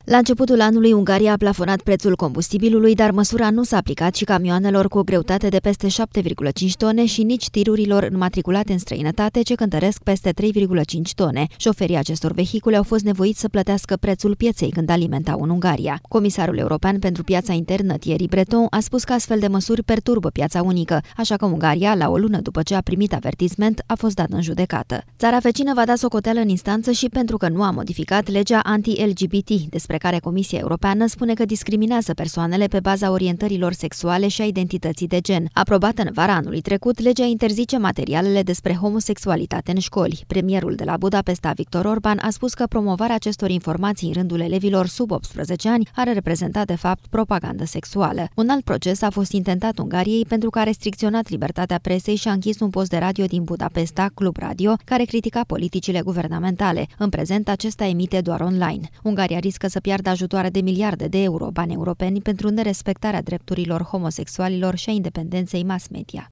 La începutul anului, Ungaria a plafonat prețul combustibilului, dar măsura nu s-a aplicat și camioanelor cu o greutate de peste 7,5 tone și nici tirurilor înmatriculate în străinătate, ce cântăresc peste 3,5 tone. Șoferii acestor vehicule au fost nevoiți să plătească prețul pieței când alimentau în Ungaria. Comisarul european pentru piața internă, Thierry Breton, a spus că astfel de măsuri perturbă piața unică, așa că Ungaria, la o lună după ce a primit avertisment, a fost dată în judecată. Țara vecină va da socoteală în instanță și pentru că nu a modificat legea anti-LGBT, despre care Comisia Europeană spune că discriminează persoanele pe baza orientărilor sexuale și a identității de gen. Aprobată în vara anului trecut, legea interzice materialele despre homosexualitate în școli. Premierul de la Budapesta, Viktor Orban, a spus că promovarea acestor informații în rândul elevilor sub 18 ani ar reprezenta de fapt propagandă sexuală. Un alt proces a fost intentat Ungariei pentru că a restricționat libertatea presei și a închis un post de radio din Budapesta, Club Radio, care critica politicile guvernamentale. În prezent, acesta emite doar online. Ungaria riscă să piardă ajutoare de miliarde de euro, bani europeni, pentru nerespectarea drepturilor homosexualilor și a independenței mass media.